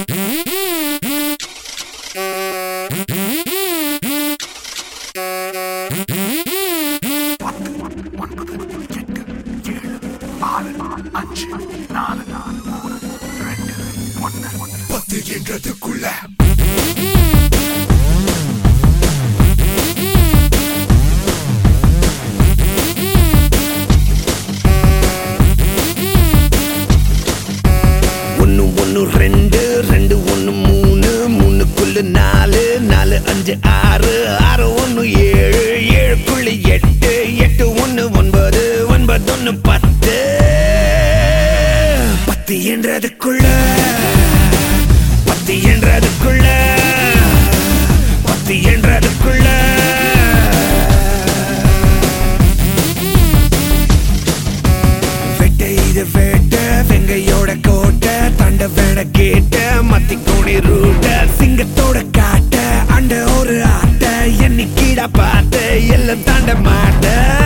என்றதுக்குள்ள ஒன்னு ஒன்னு ரெண்டு ரெண்டு ஒன்னு மூணு மூணுக்குள்ள நாலு நாலு அஞ்சு ஆறு ஆறு ஒன்னு ஏழு ஏழுக்குள்ள எட்டு எட்டு ஒன்னு ஒன்பது ஒன்பது ஒன்னு பத்து பத்து என்றதுக்குள்ள பத்து என்றதுக்குள்ள பத்து என்றதுக்குள்ள வெட்ட இது வேட்ட வெங்கையோட கோட்டை தண்ட வேட கேட்ட மத்தி கோணி ரூட்ட சிங்கத்தோட காட்ட அண்ட ஒரு ஆட்ட என்னைக்கீடா பார்த்த எல்லாம் தாண்ட மாட்ட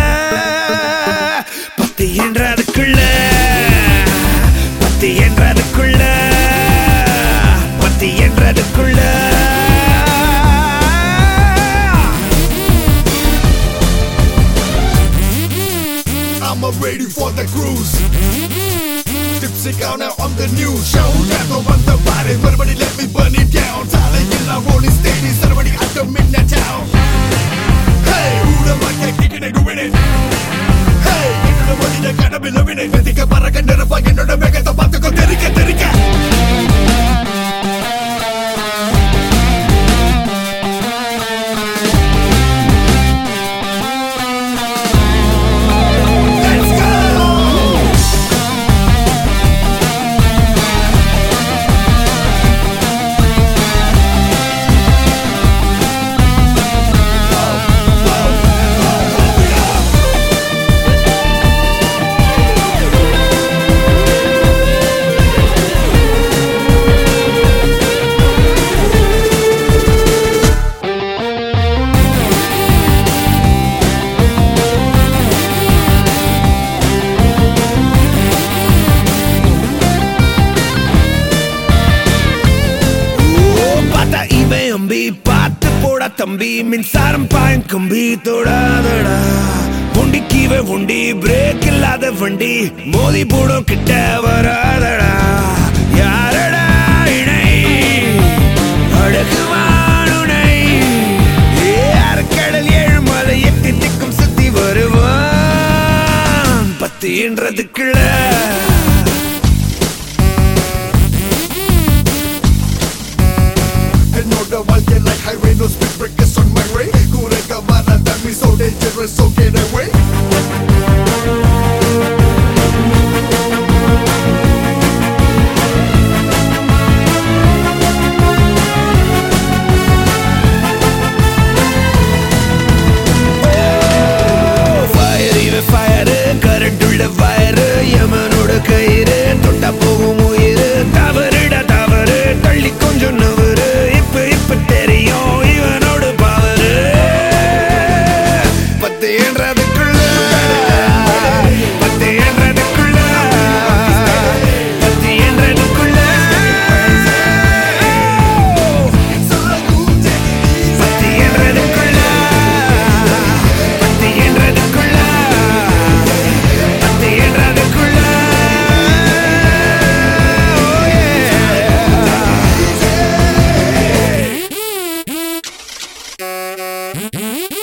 பத்து என்றதுக்குள்ள பத்து என்றதுக்குள்ள பத்து என்றதுக்குள்ள I'm ready for the cruise. Tipsy cow now on the new show. Got no one the body, everybody let me burn it down. Talent in our rolling steady, everybody at the midnight town. Hey, who the fuck can kick it and doing it? Hey, into the money that gotta be loving it. Vetika paraga nerva ennoda vegatha paathuko therika therika. பார்த்து போடா தம்பி மின்சாரம் பாயும் கம்பி தொடாதடா உண்டி கீவே உண்டி break இல்லாத வண்டி மோதி போடும் கிட்ட வராதடா யாரடா இணை அழகுவானுனை கடல் ஏழு மலை எட்டு திக்கும் சுத்தி வருவான் பத்து என்றதுக்குள்ள the world get like highway, no speed breakers on my way. Kure kamara that me so dangerous, so get away. Oh, fire even fire, current ulla wire, yamanoda kaire, totta pogum uyiru, tavaruda tavaru, thalli konjam navaru. இப்ப தெரியும் இவனோட power பத்து என்றதுக்குள்ள பத்து என்றதுக்குள்ள பத்து என்றதுக்குள்ள பத்து என்றதுக்குள்ள பத்து என்றதுக்குள்ள பத்து என்றதுக்குள்ள Mm-hmm.